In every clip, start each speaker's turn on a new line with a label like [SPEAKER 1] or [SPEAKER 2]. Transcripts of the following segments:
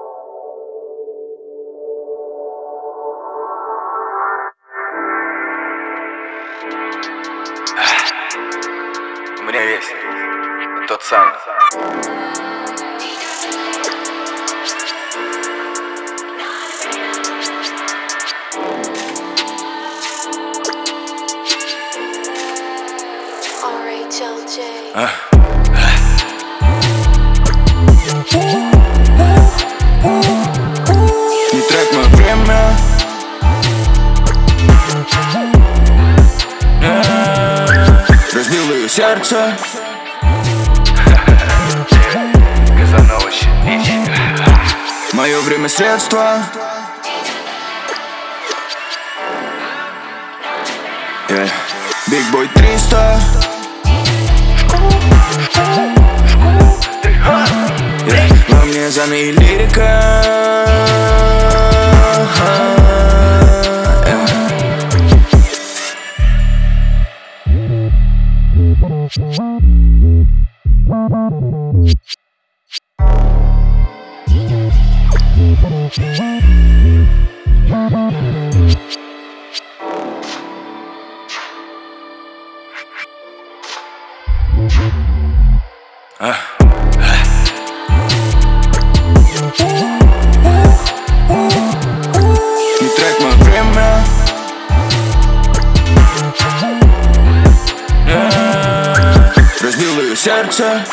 [SPEAKER 1] У меня есть тот самый.
[SPEAKER 2] Не трать мое время. Разбил ее сердце. Мое время средство. Big Boy 300. Во мне заново лирика. Не трать мое время. Разбил ее сердце.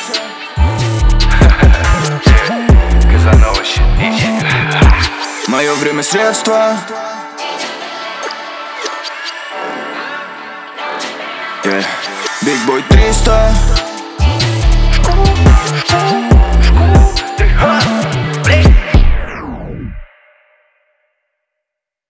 [SPEAKER 2] Мое время средство. Big Boy 300.